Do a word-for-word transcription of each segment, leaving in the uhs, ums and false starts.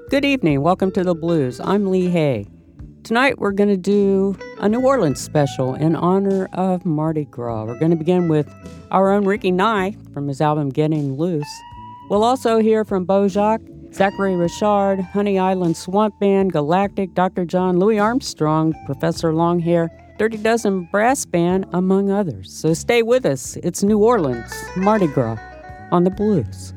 Good evening. Welcome to the Blues. I'm Lee Hay. Tonight we're going to do a New Orleans special in honor of Mardi Gras. We're going to begin with our own Ricky Nye from his album Getting Loose. We'll also hear from Beau Jocque, Zachary Richard, Honey Island Swamp Band, Galactic, Doctor John, Louis Armstrong, Professor Longhair, Dirty Dozen Brass Band, among others. So stay with us. It's New Orleans, Mardi Gras on the Blues.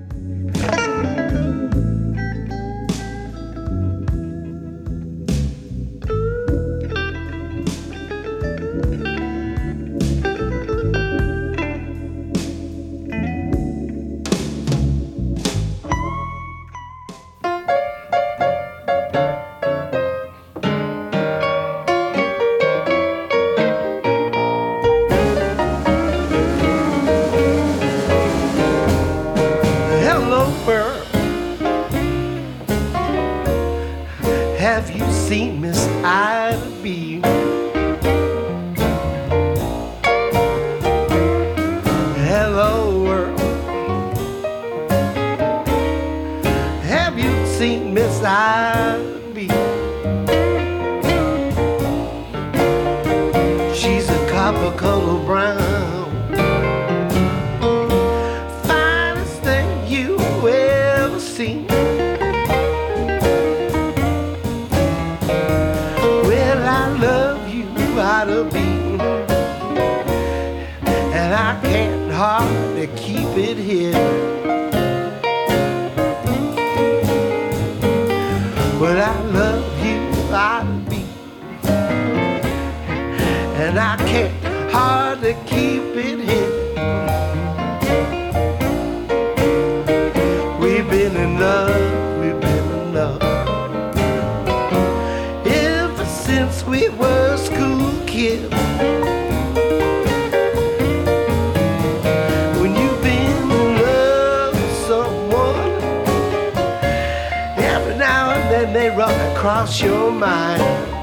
Cross your mind.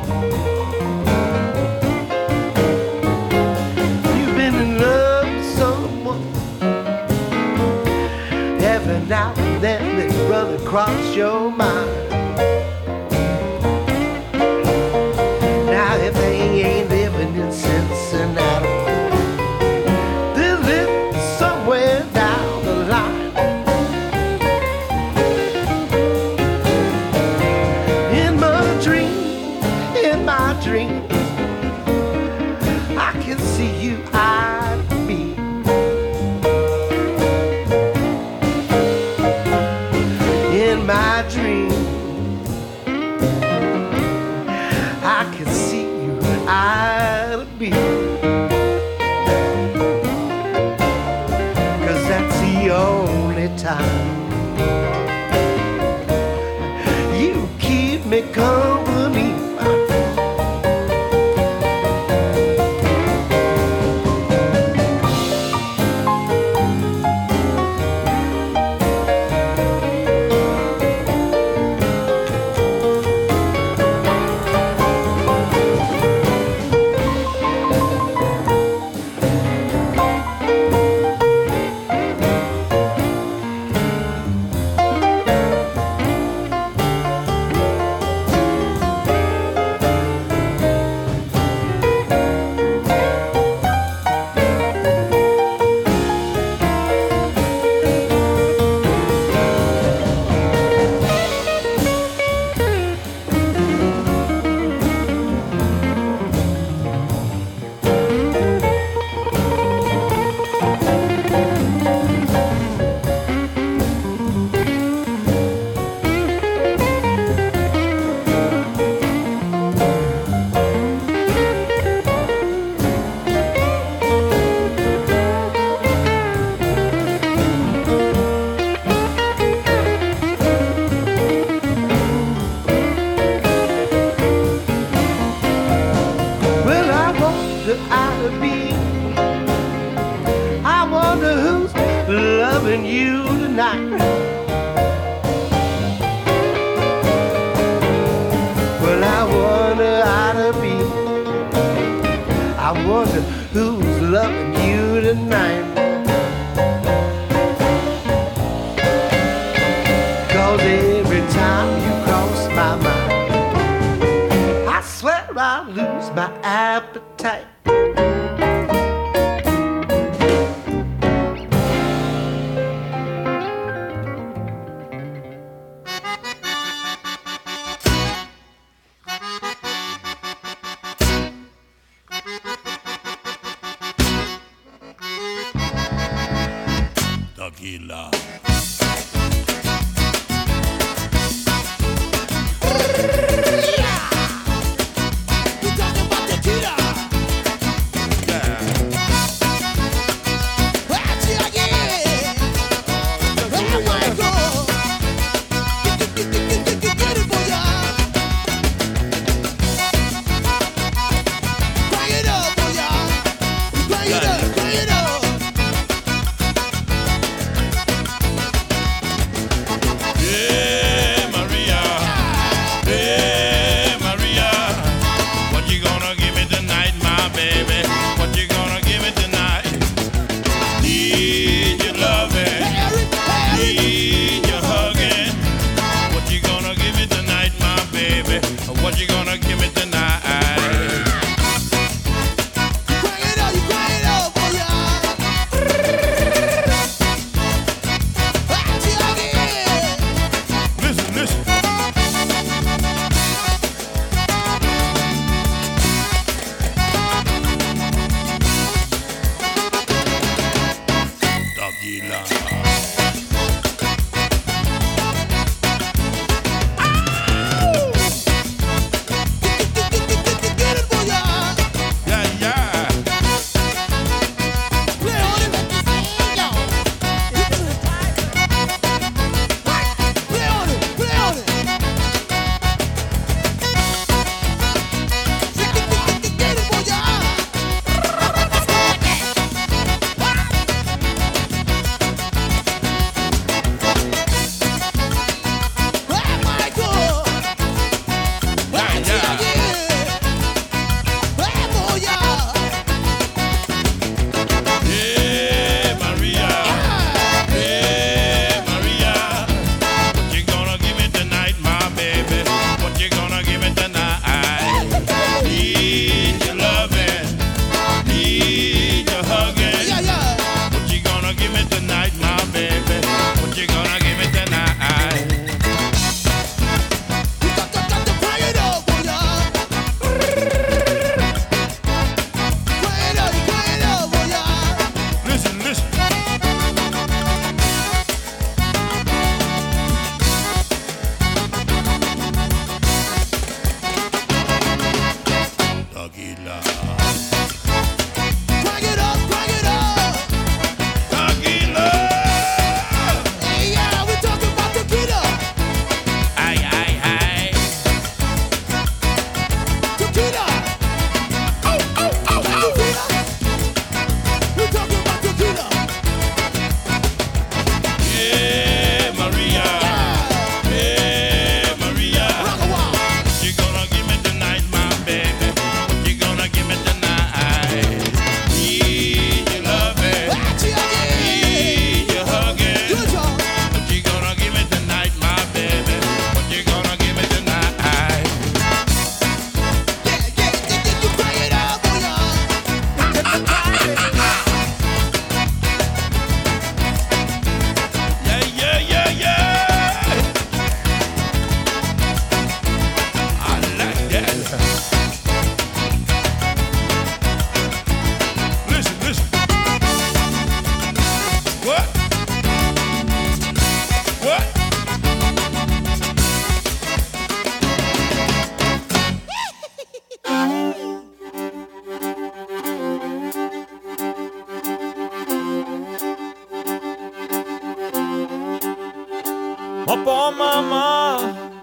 You've been in love with someone. Every now and then they run across your mind. Now if they ain't living in Cincinnati, they're living somewhere down the line. Dream, I can see you eye to me. In my dream, I can see you eye to me. 'Cause that's the only time you keep me company. wonder who's loving you tonight. 'Cause every time you cross my appetite. Tequila. What you gonna give me tonight? Crank it up, you crank it up, boy, yeah. Listen, listen. Tequila. Papa, maman,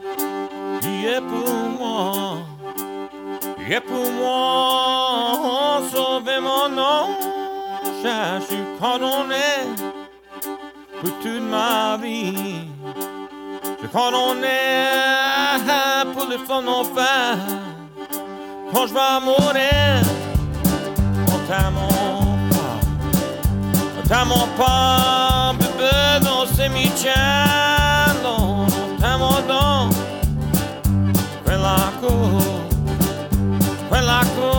il est pour moi, il est pour moi, sauvez mon nom, je suis condamné pour toute ma vie, je suis condamné pour les femmes enfer, quand je vais mourir, on t'aime pas, on t'aime pas, bébé, dans ces cimetières. Quella cruz, quella cruz.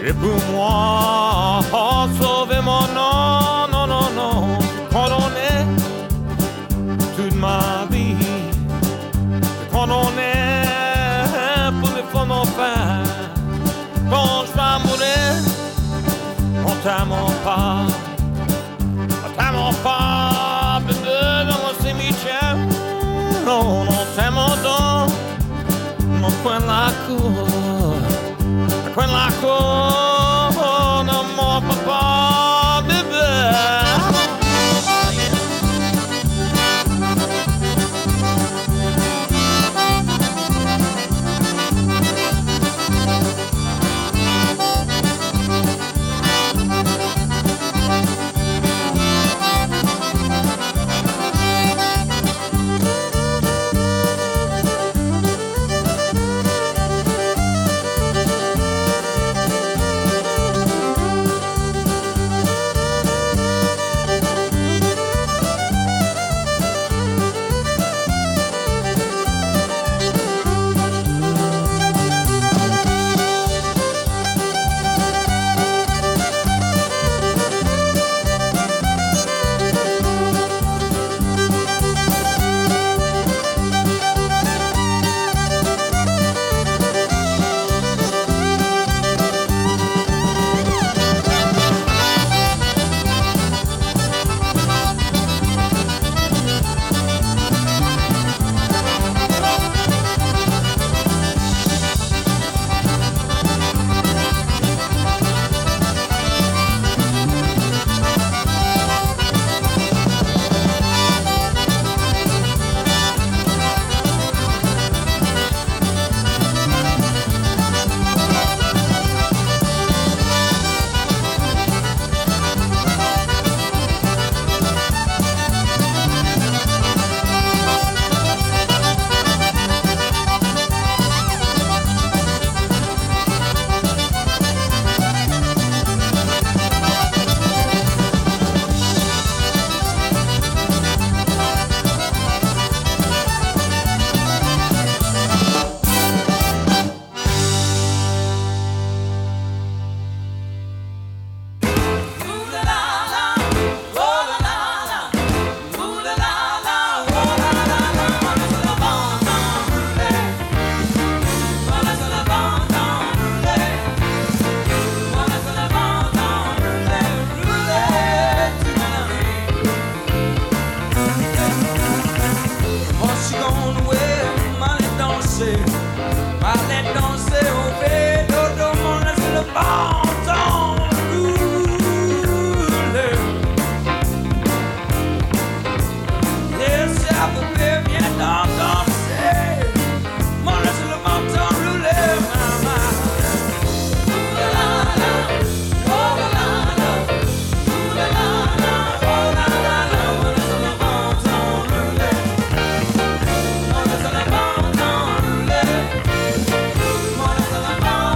Et pour moi, oh, sauvez-moi, non, non, non, non. Pardonnez toute ma vie. Pardonnez pour les fois mon père. Quand je vais mourir, on t'aime pas. On t'aime pas, bébé, dans mon cimetière. Non, on t'aime dans mon coin de la cour. Le coin de la cour de mon papa, bébé. Bye.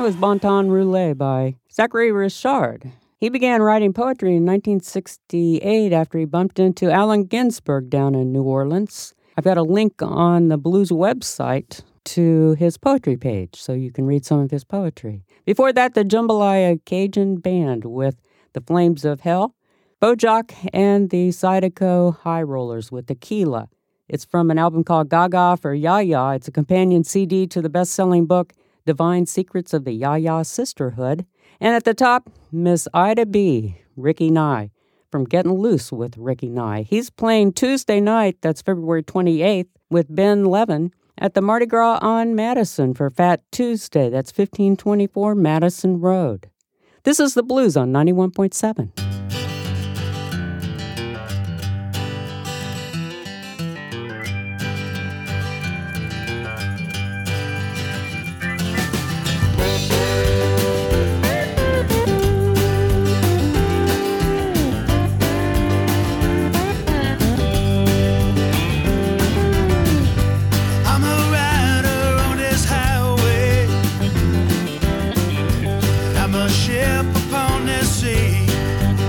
was Bon Temps Roulette by Zachary Richard. He began writing poetry in nineteen sixty-eight after he bumped into Allen Ginsberg down in New Orleans. I've got a link on the Blues website to his poetry page, so you can read some of his poetry. Before that, the Jambalaya Cajun Band with The Flames of Hell, Bojack and the Zydeco High Rollers with Tequila. It's from an album called Gaga for Yaya. It's a companion C D to the best-selling book Divine Secrets of the Yaya Sisterhood. And at the top, Miss Ida B., Ricky Nye, from Getting Loose with Ricky Nye. He's playing Tuesday night, that's February twenty-eighth, with Ben Levin at the Mardi Gras on Madison for Fat Tuesday. That's fifteen twenty-four Madison Road. This is The Blues on ninety-one point seven. Ship upon this sea.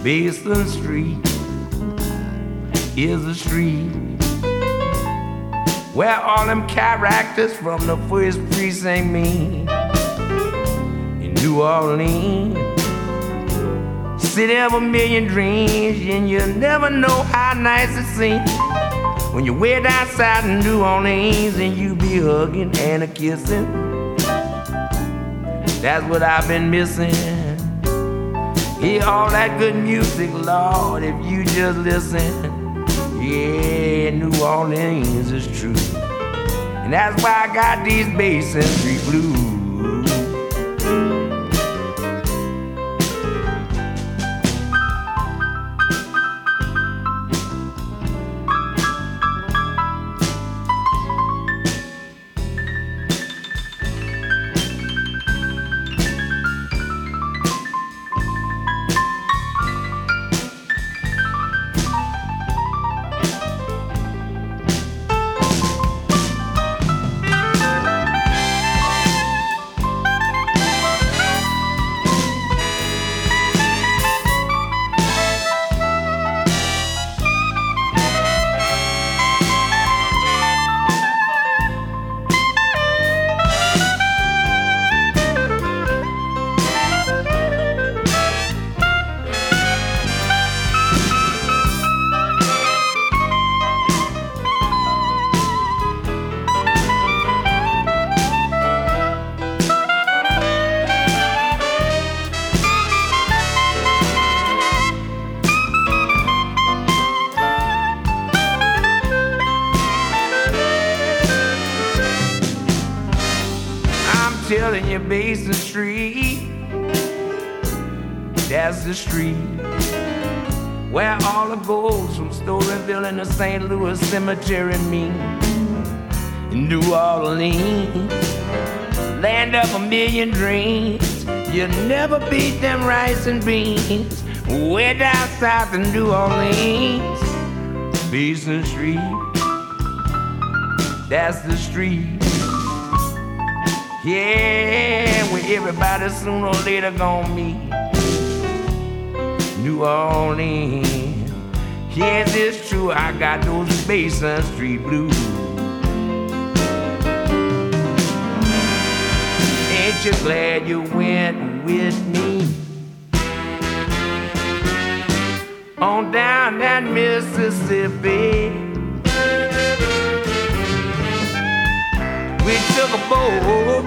Basin Street is a street where all them characters from the first precinct meet. In New Orleans, city of a million dreams, and you never know how nice it seems when you're way down south in New Orleans and you be hugging and a kissing. That's what I've been missing. Hear all that good music, Lord, if you just listen. Yeah, New Orleans is true, and that's why I got these Basin Street blues. Telling you, Basin Street, that's the street where all the ghosts from Storyville and the Saint Louis Cemetery meet. In New Orleans, land of a million dreams, you never beat them rice and beans. Way down south in New Orleans, Basin Street, that's the street. Yeah, where everybody sooner or later gon' meet. New Orleans, yes, it's true, I got those Basin Street blues. Ain't you glad you went with me on down that Mississippi? We took a boat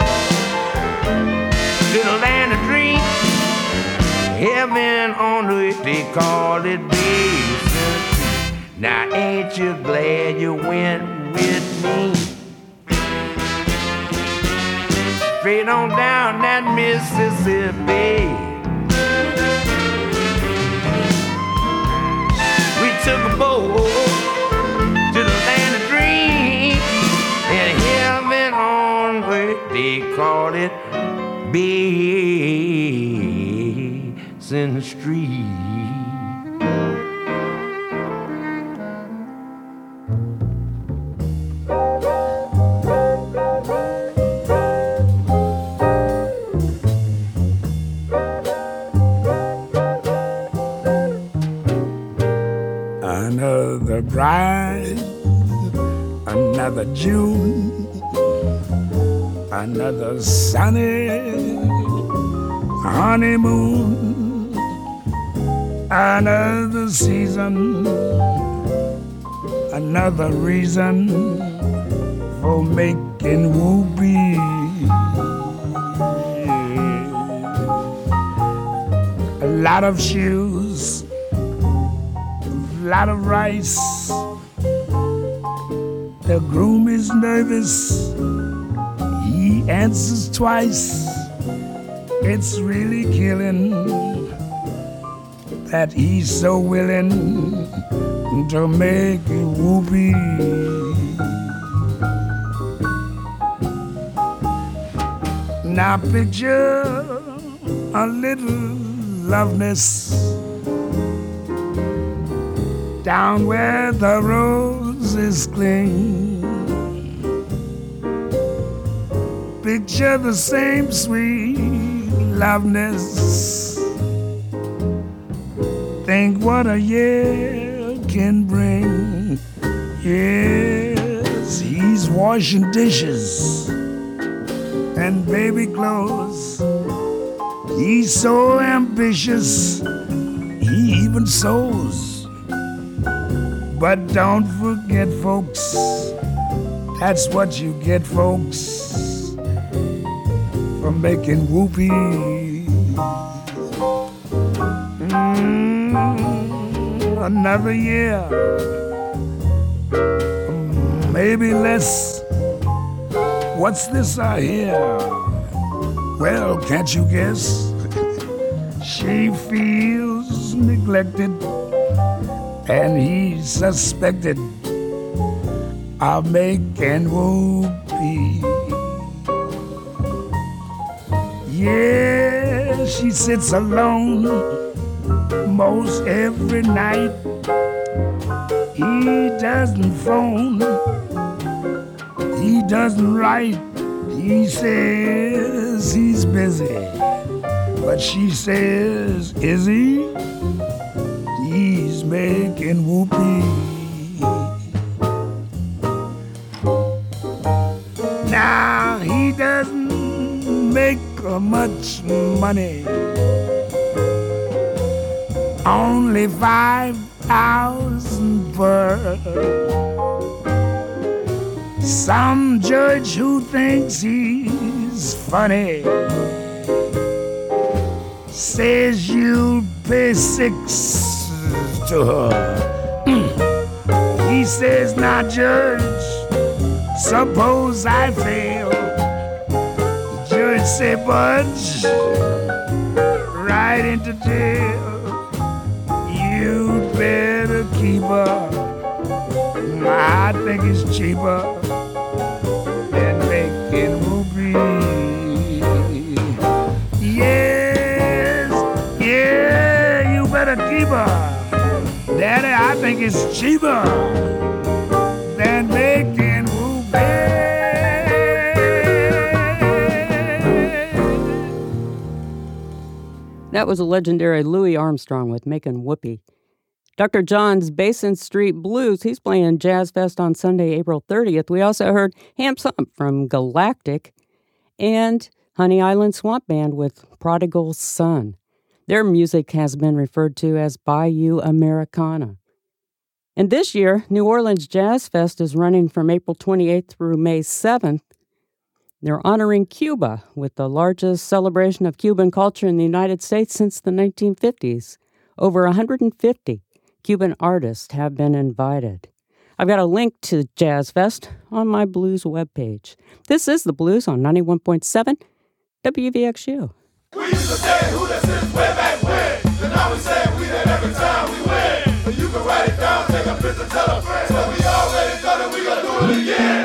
to the land of dreams, heaven on earth, they called it Basin. Now ain't you glad you went with me? Straight on down that Mississippi. We took a boat to the land of dreams, and heaven on earth, they called it Basin Street. Another bride, another June, another sunny honeymoon, another season, another reason for making whoopee. A lot of shoes, a lot of rice. The groom is nervous, he answers twice. It's really killing that he's so willing to make you whoopee. Now picture a little loveness down where the roses cling. Picture the same sweet loveness. think what a year can bring. Yes, he's washing dishes and baby clothes. He's so ambitious, he even sews. But don't forget, folks, that's what you get, folks, for making whoopee. Mm, another year, maybe less. What's this I hear? Well, can't you guess? She feels neglected, and he's suspected of making whoopee. Yeah, she sits alone most every night. He doesn't phone, he doesn't write. He says he's busy, but she says, is he? He's making whoopee. Now he doesn't make much money, only five thousand per. Some judge who thinks he's funny says you'll pay six to her. He says, now judge, suppose I fail. The judge say, budge right into jail. You'd better keep her. I think it's cheaper than making whoopee. Yes, yeah, you better keep her. Daddy, I think it's cheaper than making whoopee. That was a legendary Louis Armstrong with Making Whoopee. Doctor John's Basin Street Blues, he's playing Jazz Fest on Sunday, April thirtieth. We also heard Hamps Hump from Galactic and Honey Island Swamp Band with Prodigal Son. Their music has been referred to as Bayou Americana. And this year, New Orleans Jazz Fest is running from April twenty-eighth through May seventh. They're honoring Cuba with the largest celebration of Cuban culture in the United States since the nineteen fifties. Over one hundred fifty Cuban artists have been invited. I've got a link to Jazz Fest on my blues webpage. This is The Blues on ninety-one point seven W V X U. We used to say who this is way back when. And now we say we did every time we win. But you can write it down, take a picture, tell a friend. So we already done it, we gonna do it again.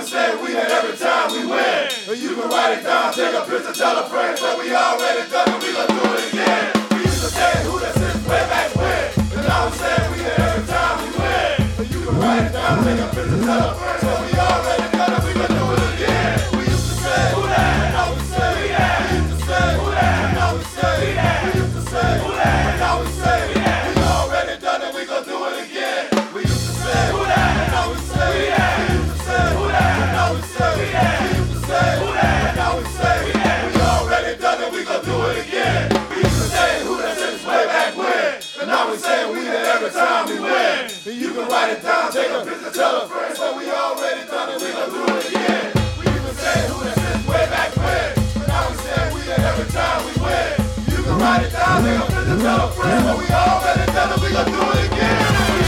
we say we that every time we win. You can write it down, take a picture, tell a friend, but we already done it, we gon' do it again. We used to say who that since way back when. And now we say we that every time we win. You can write it down, take a picture, tell a friend, but we already done it, we gon' do it again. We used to say who that, and now we say we that. We used to say who that, and now we say we that. We used to say who that, and now we say we that. We already done it, we gon' do it again. We used to say who that, and now we say we that. We used to say who that, and now we say we that. We used to say who that, and now we say we that. We already done it, we gon' do it again. We used to say who that since way back when. And now we say we that every time we win. And you can write it down, take a picture, tell a friend, so we already done it, we gon' do it again. We used to say who that since way back when. And now we say we that every time we win. You can write it down, take a picture, tell a friend, so we already done it, we gon' do it again.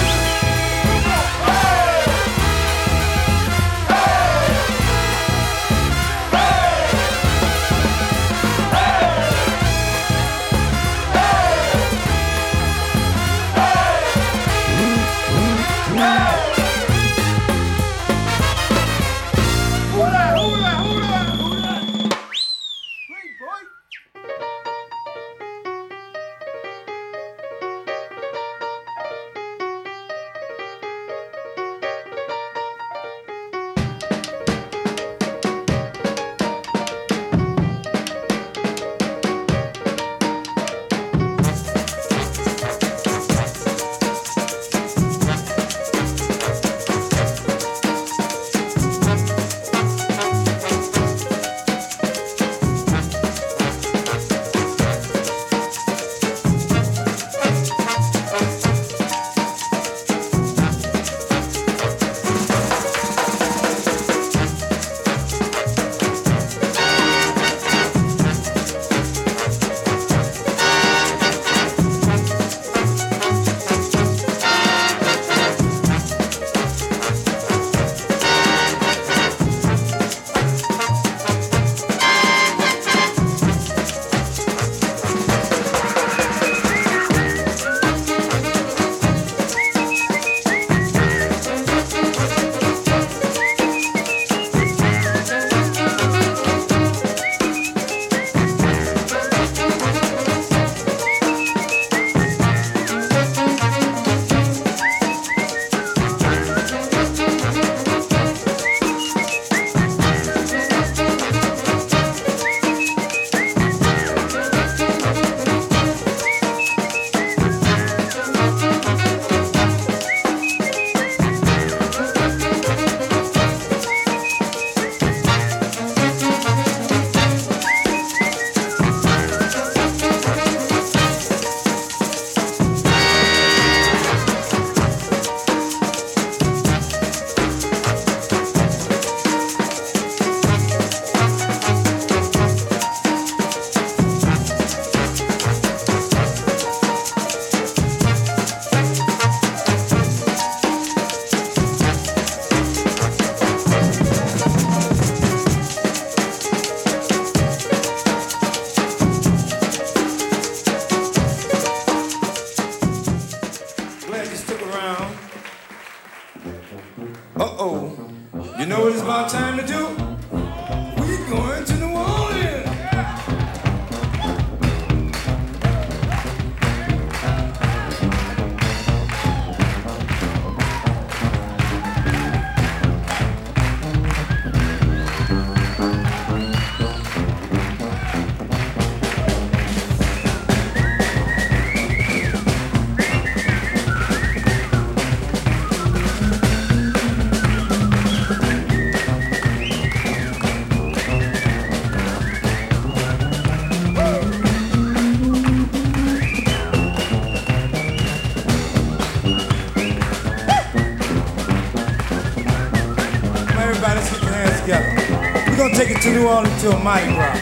We're gonna take it to New Orleans to a Mardi Gras.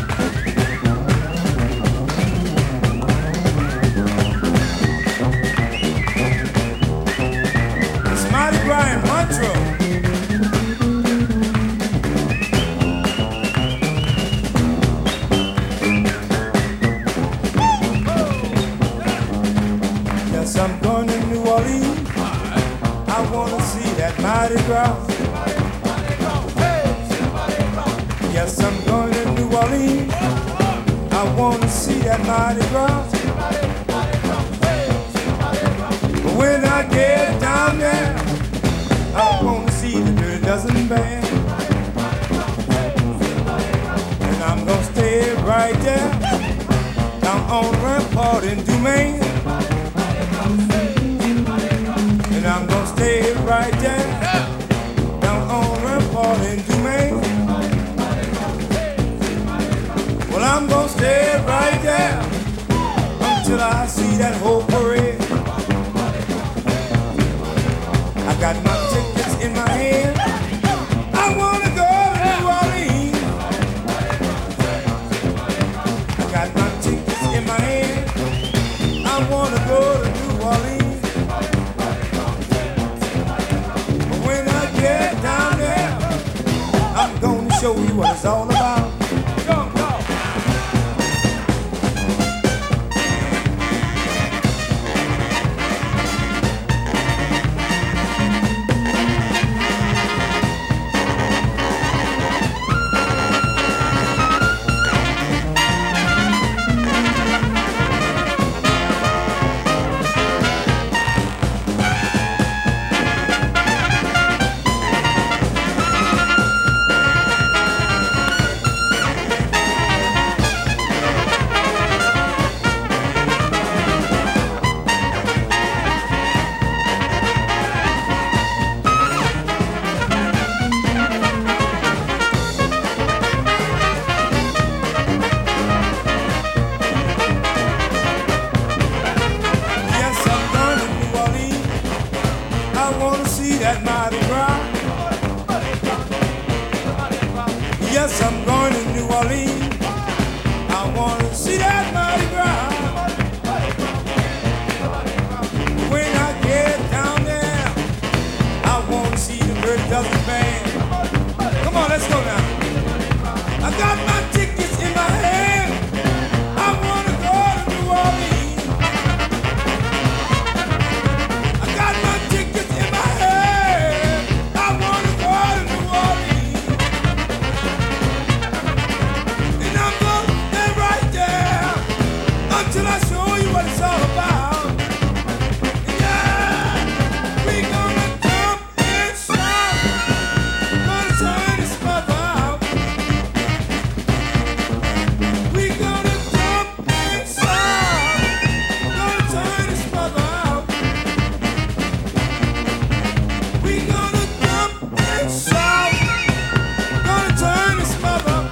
It's Mardi Gras in Montreux. Yes, I'm going to New Orleans. I wanna see that Mardi Gras. Yes, I'm going to New Orleans. I want to see that Mardi Gras. But when I get down there, I want to see the Dirty Dozen Band. And I'm going to stay right there, down on Rampart in Dumaine. And I'm going to stay right there, down on Rampart in Dumaine. Well, I'm going to stay right there until I see that whole parade. I got my tickets in my hand. I want to go to New Orleans. I got my tickets in my hand. I want to go to New Orleans. But when I get down there, I'm going to show you what it's all about. Yes, I'm going to New Orleans. I want to see that Mardi Gras. When I get down there, I want to see the Dirty Dozen Band. Come on, let's go now. I got my tickets in my hand. I want to go to New Orleans. I got my tickets in my hand. I want to go to New Orleans. And I'm going to stay right there until I show you what it's all about. Yeah, we gonna jump and shout. Gonna turn this mother out. We gonna jump and shout. Gonna turn this mother out. We gonna jump and shout. Gonna turn this mother out.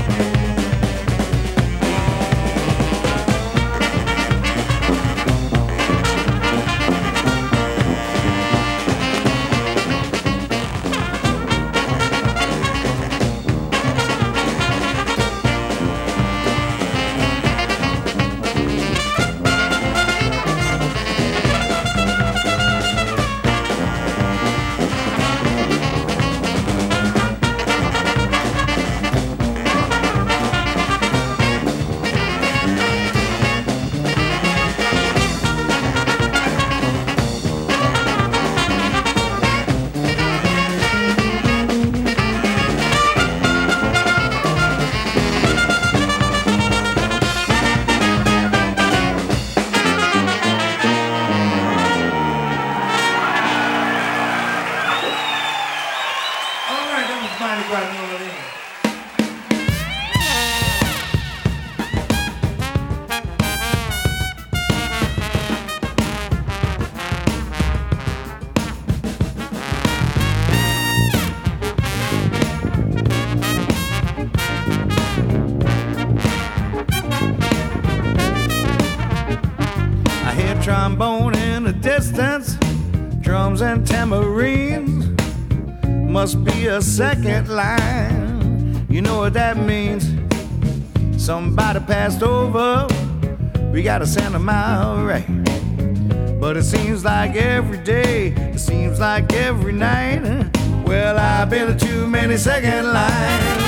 All right, that was Mardi Gras New Orleans. I hear trombone in the distance, drums and tambourines. Must be a second line. You know what that means? Somebody passed over. We gotta send them out right. But it seems like every day, it seems like every night. Well, I've been to too many second lines.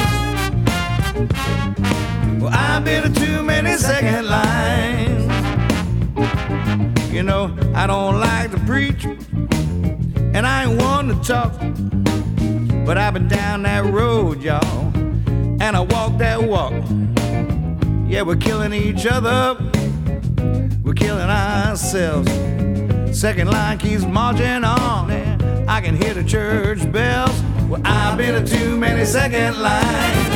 Well, I've been to too many second lines. You know, I don't like to preach, and I ain't one to talk. But I've been down that road, y'all, and I walk that walk. Yeah, we're killing each other. We're killing ourselves. Second line keeps marching on, and I can hear the church bells. Well, I've been to too many second lines.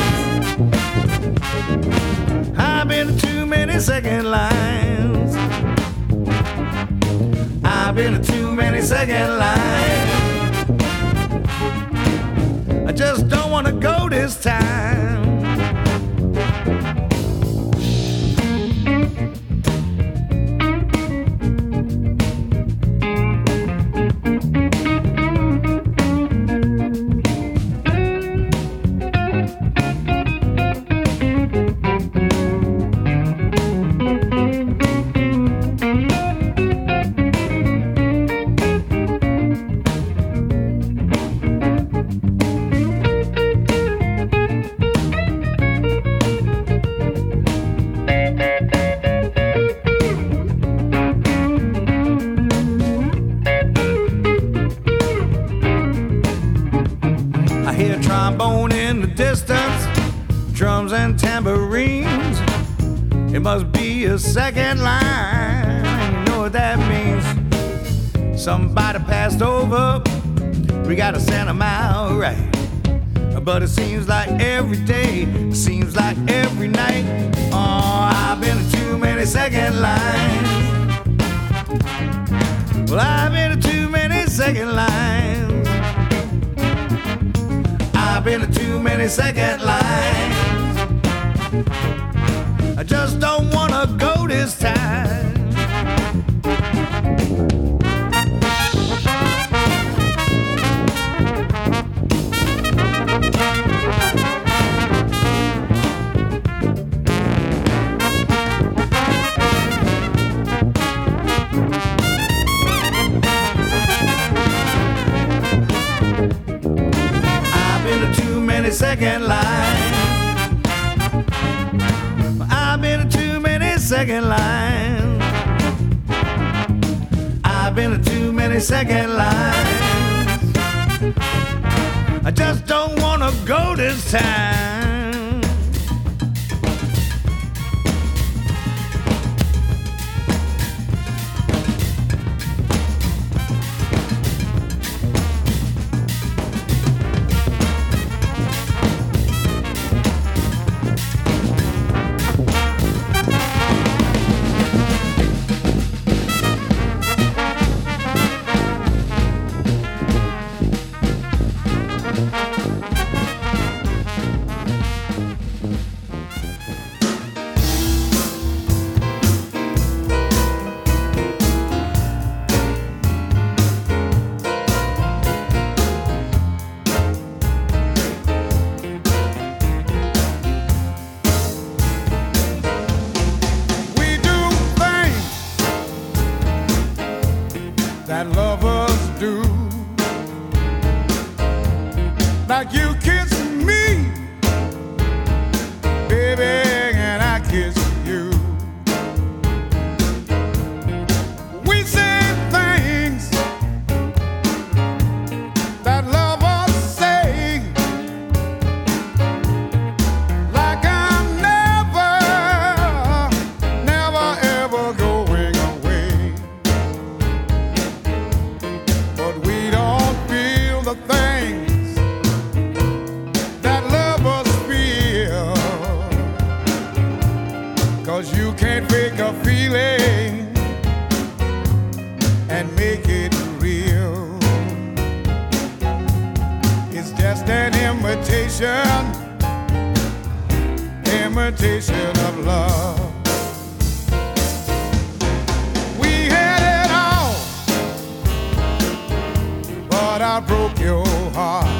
I've been to too many second lines. I've been to too many second lines. I just don't want to go this time. It must be a second line. You know what that means? Somebody passed over. We gotta send them out right. But it seems like every day, it seems like every night. Oh, I've been to too many second lines. Well, I've been to too many second lines. I've been to too many second lines. I just don't wanna go this time. I've been to too many second lines. I've been to too many second lines. I've been to too many second lines. I just don't wanna go this time. Like you kiss me, baby, and I kiss you. We say things that lovers say, like I'm never, never ever going away. But we don't feel the things you can't fake a feeling and make it real. It's just an imitation, imitation of love. We had it all, but I broke your heart.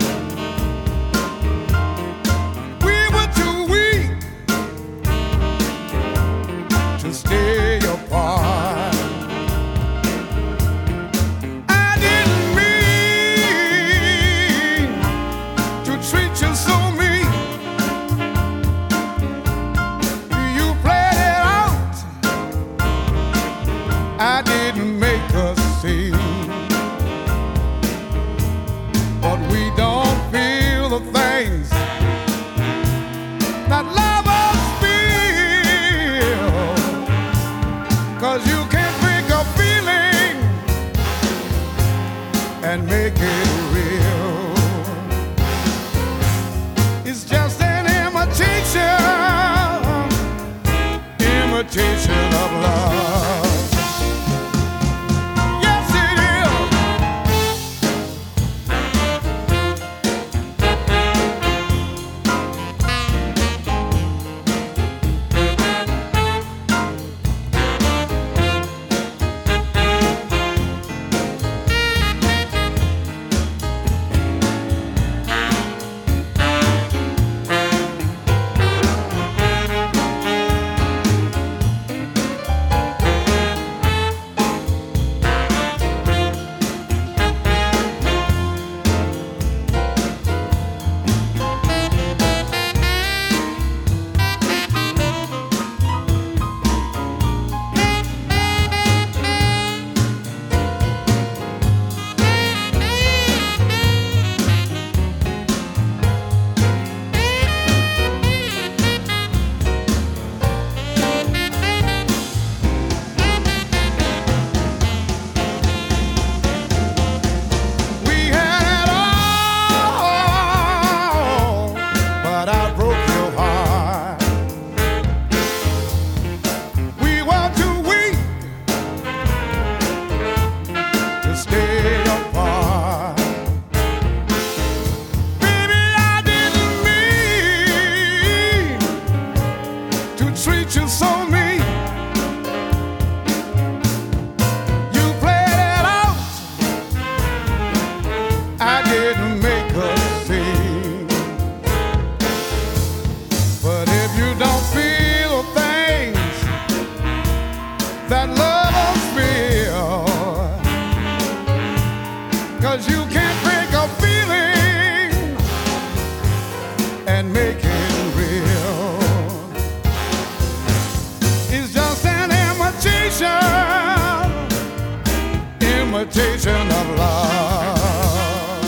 Stay apart. I didn't mean to treat you so mean. You played it out. I didn't make a scene. But imitation of love. Yes, it is. Imitation of love.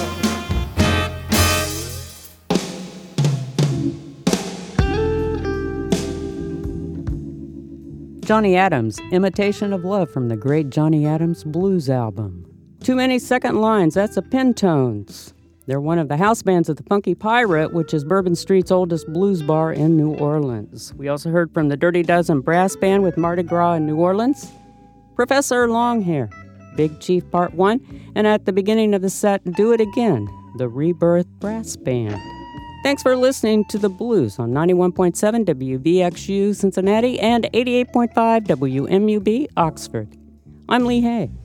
Johnny Adams, Imitation of Love from the great Johnny Adams Blues album. Too Many Second Lines, that's a Pentones. They're one of the house bands of the Funky Pirate, which is Bourbon Street's oldest blues bar in New Orleans. We also heard from the Dirty Dozen Brass Band with Mardi Gras in New Orleans, Professor Longhair, Big Chief Part one, and at the beginning of the set, Do It Again, the Rebirth Brass Band. Thanks for listening to The Blues on ninety-one point seven W V X U Cincinnati and eighty-eight point five W M U B Oxford. I'm Lee Hay.